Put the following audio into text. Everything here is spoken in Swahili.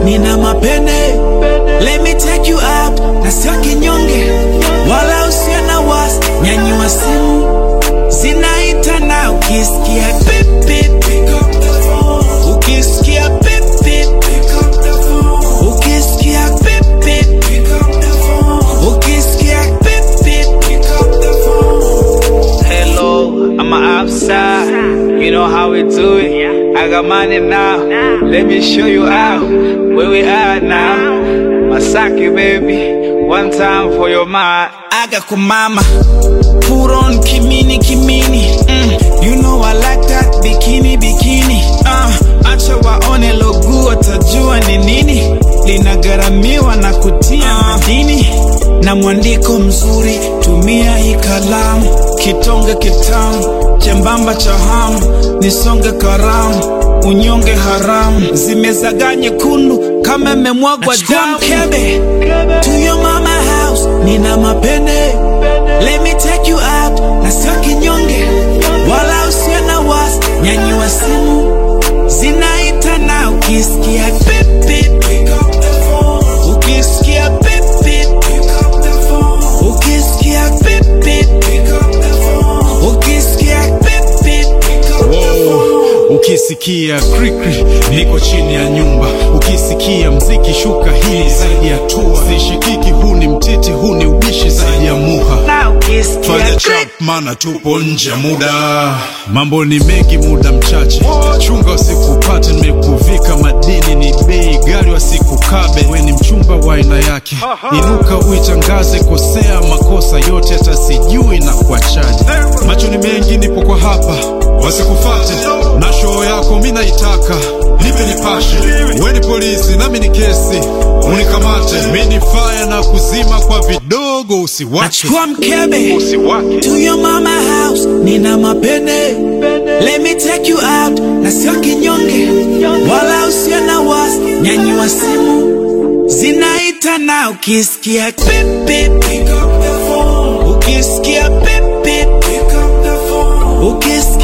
nina mapene. Let me take you out, na sio kinyonge, wala usiwe na wasi. Nyanyua simu, zinaita na ukisikia pip pip, pick up the phone. Ukisikia pip pip, pick up the phone. Ukisikia pip pip, pick up the phone. Ukisikia pip pip, pick up the phone. Hello, I'm outside. You know how we do it. I got money now. Let me show you out where we are now. Masaki, baby. One time for your mind. Aga kumama, put on kimini kimini. You know I like that bikini bikini. Acha waone logo watajua ni nini. Linagharamiwa na kutia madini. Na mwandiko mzuri, tumia hii kalamu. Kitonge kitamu, chembamba cha hamu. Nisonge karamu, unyonge haramu. Zimezaga nyekundu kama memwagwa damu. Kebe, to your mama house, nina mapene. Let me take you out, na sio kinyonge, wala usiwe na wasi. Nyanyua simu, zinaita na ukisikia pip pip, pick up the phone. Ukisikia pip pip, pick up the phone. Ukisikia pip pip, pick up the phone. Ukisikia pip pip, pick up the phone. Ukisikia krikri, niko chini ya nyumba. Ukisikia mziki, shuka hili zaidi ya tua. Sishikiki, huu ni mtiti, huu ni ubishi zaidi ya muha. Fanya chap, mana tupo nje muda. Mambo ni mengi, muda mchache. Chunga usikupate, nimekuvika madini ni bei. Gari wasikukabe, we ni mchumba wa aina yake. Inuka uitangaze, kosea makosa yote hata sijui na kuachaje. Macho ni mengi, nipo kwa hapa, wasikufate. Na show yako mina itaka, nipe nipashe. We ni polisi, nami ni kesi, unikamate. Mini fire na kuzima kwa vidogo, usiwake. Nachukua mkebe, usiwake. To your mama house, nina mapene. Let me take you out, na sio kinyonge, wala usiwe na wasi. Nyanyua simu, zinaita na ukisikia pip pip, pick up the phone. Ukisikia pip pip, pick up the phone. Ukisikia